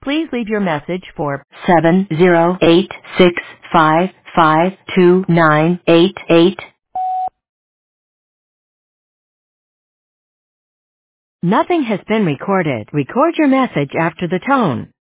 Please leave your message for 708-655-2988. Nothing has been recorded. Record your message after the tone.